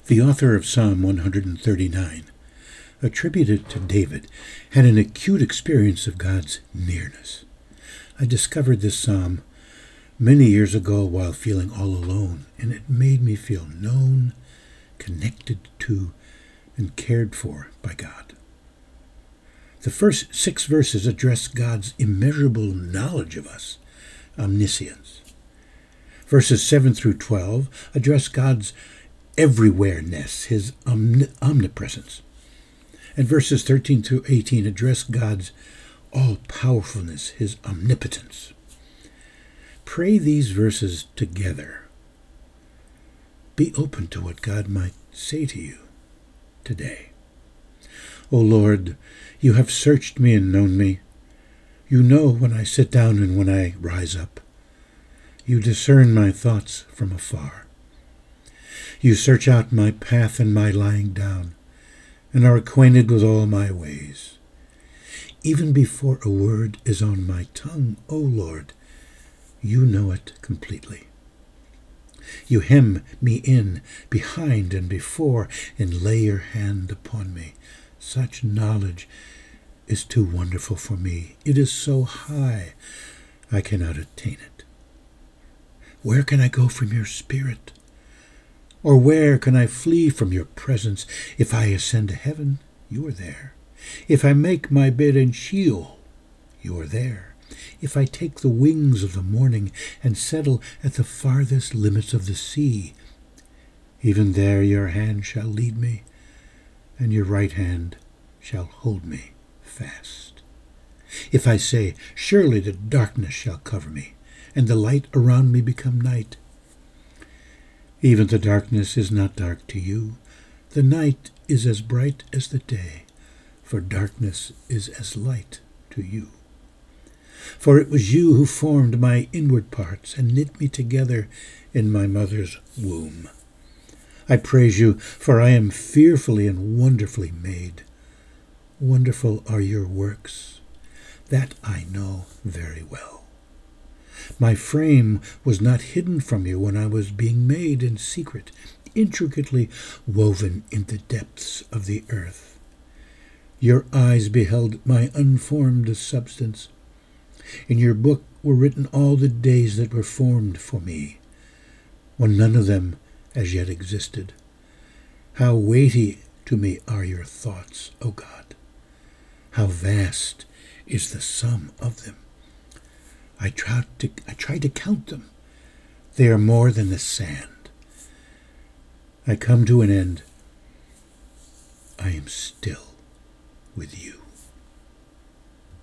The author of Psalm 139, attributed to David, had an acute experience of God's nearness. I discovered this psalm many years ago while feeling all alone, and it made me feel known, connected to, and cared for by God. The first 6 verses address God's immeasurable knowledge of us, omniscience. Verses 7 through 12 address God's everywhere-ness, his omnipresence. And verses 13 through 18 address God's all-powerfulness, his omnipotence. Pray these verses together. Be open to what God might say to you today. O Lord, you have searched me and known me. You know when I sit down and when I rise up. You discern my thoughts from afar. You search out my path and my lying down, and are acquainted with all my ways. Even before a word is on my tongue, O Lord, you know it completely. You hem me in, behind and before, and lay your hand upon me. Such knowledge is too wonderful for me. It is so high, I cannot attain it. Where can I go from your spirit? Or where can I flee from your presence? If I ascend to heaven, you are there. If I make my bed in Sheol, you are there. If I take the wings of the morning and settle at the farthest limits of the sea, even there your hand shall lead me, and your right hand shall hold me fast. If I say, surely the darkness shall cover me, and the light around me become night, even the darkness is not dark to you. The night is as bright as the day, for darkness is as light to you. For it was you who formed my inward parts and knit me together in my mother's womb. I praise you, for I am fearfully and wonderfully made. Wonderful are your works. That I know very well. My frame was not hidden from you when I was being made in secret, intricately woven in the depths of the earth. Your eyes beheld my unformed substance. In your book were written all the days that were formed for me, when none of them as yet existed. How weighty to me are your thoughts, O God! How vast is the sum of them! I tried to count them. They are more than the sand. I come to an end. I am still with you.